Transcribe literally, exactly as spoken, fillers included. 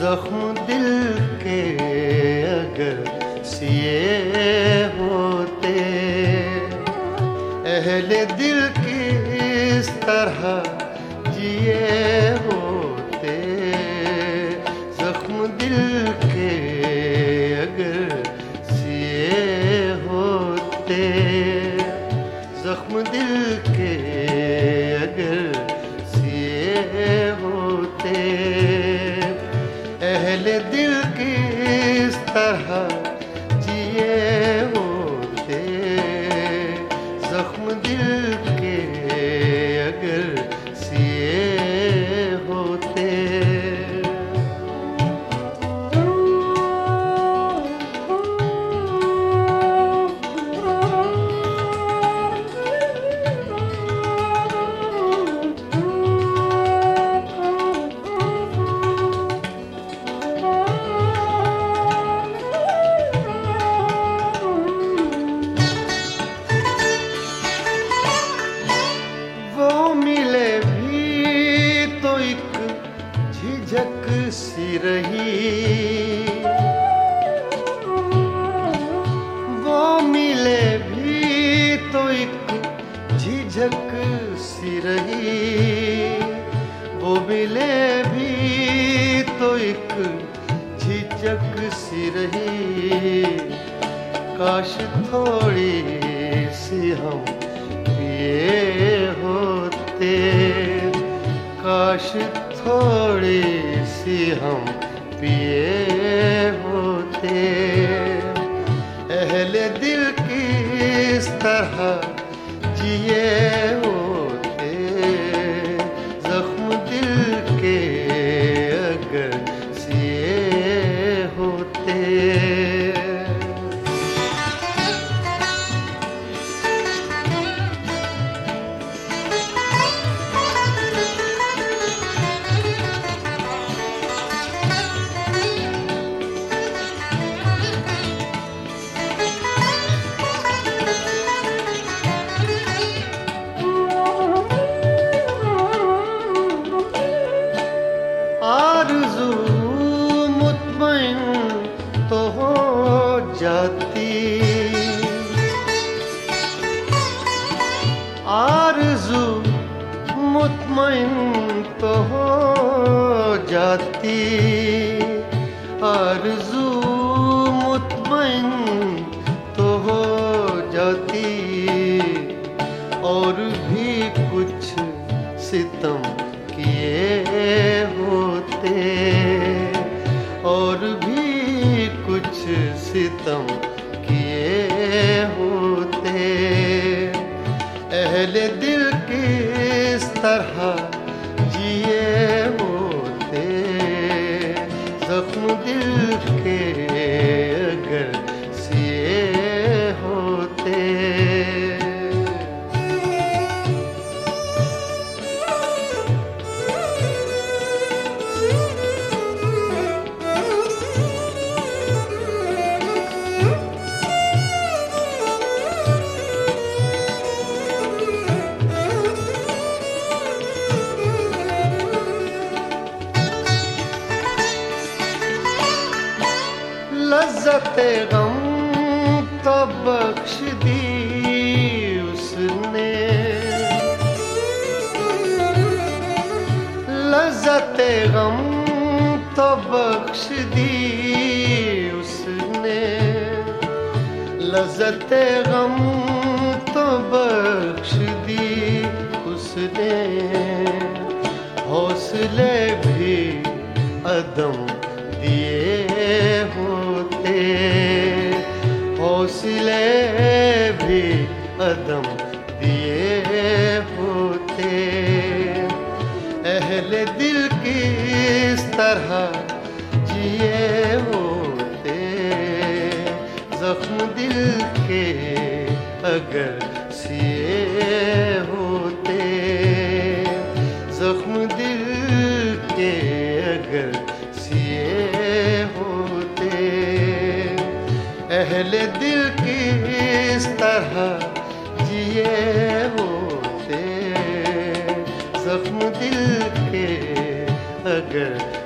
जख्म दिल के अगर सिए होते, अहले दिल किस तरह जिए होते। जख्म दिल के अगर सिए होते, जख्म दिल के अगर सिए होते, अहले दिल किस तरह जिए होते। जख्म दिल के अगर सिए होते। झिझक सी रही, वो मिले भी तो एक झिझक सी रही, वो मिले भी तो एक झिझक सी रही। काश थोड़ी सी हम पिए होते, काश थोड़ी सी हम पिए होते। अहले दिल किस तरह जिए होते। जख्म दिल के अगर सिए होते। आरज़ू मुतमईन तो हो जाती, आरज़ू मुतमईन तो हो जाती, आरज़ू मुतमईन तो हो जाती। और भी कुछ सितम किए होते, और भी कुछ सितम किए होते। अहले दिल किस तरह जिए होते। जख्म दिल के अगर सिए होते। लज़्ज़ते गम तो बख्श दी उसने, लज़्ज़ते गम तो बख्श दी उसने, लज़्ज़ते गम तो बख्श दी उसने। हौसले भी अदम दिए होते, हौसले भी अदम दिए होते। अहले दिल किस तरह जिए होते। जख्म दिल के अगर सिए होते। जख्म दिल के अगर सिए होते। अहले दिल किस तरह जिए होते। जख्म दिल के अगर